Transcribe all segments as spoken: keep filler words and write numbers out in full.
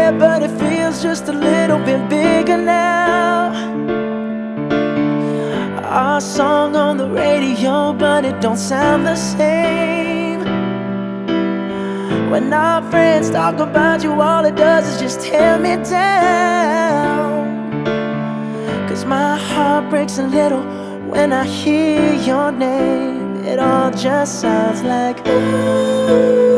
there, but it feels just a little bit bigger now. Our song on the radio, but it don't sound the same. When our friends talk about you, all it does is just tear me down. Cause my heart breaks a little when I hear your name. It all just sounds like ooh.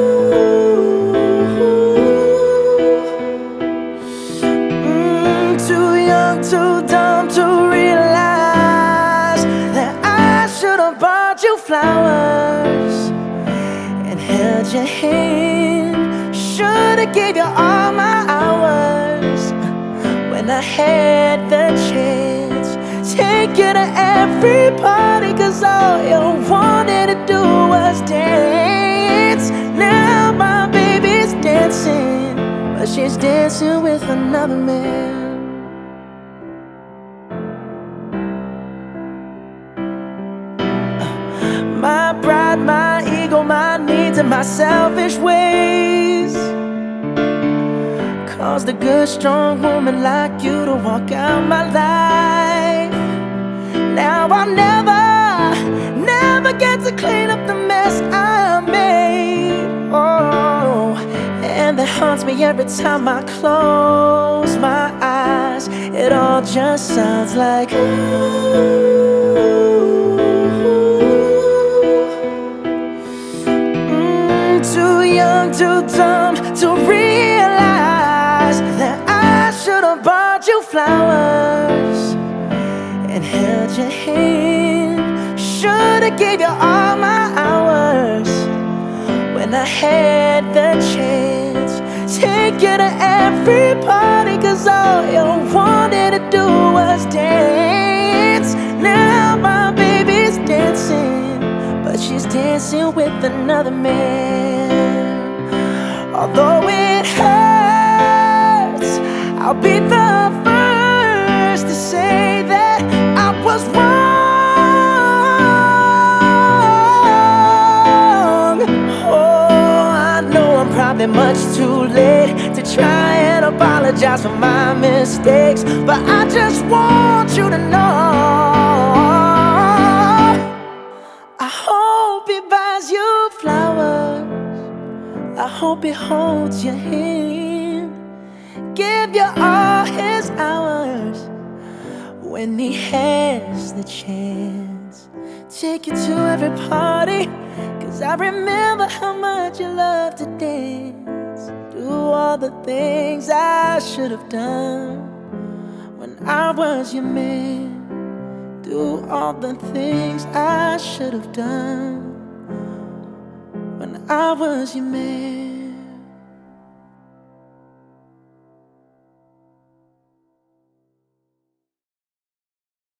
Mm, too young, too dumb to realize that I should have bought you flowers and held your hand. Should have gave you all my hours when I had the chance. Take you to every party, cause all you wanted to do was dance. Now my baby's dancing, but she's dancing with another man. My pride, my ego, my needs, and my selfish ways caused a good, strong woman like you to walk out my life. Now I'll never, never get to clean up the mess I made. Oh, and that haunts me every time I close my eyes. It all just sounds like ooh. Too young, too dumb to realize that I should have bought you flowers and held your hand. Should have gave you all my hours when I had the chance. Take you to every party, cause all you wanted to do was dance. Now my baby's dancing, but she's dancing with another man. Although it hurts, I'll be the first to say that I was wrong. Oh, I know I'm probably much too late to try and apologize for my mistakes, but I just want you to know I hope he buys you flowers. I hope he holds your hand, give you all his hours when he has the chance. Take you to every party, cause I remember how much you love to dance. Do all the things I should have done when I was your man. Do all the things I should have done when I was your man.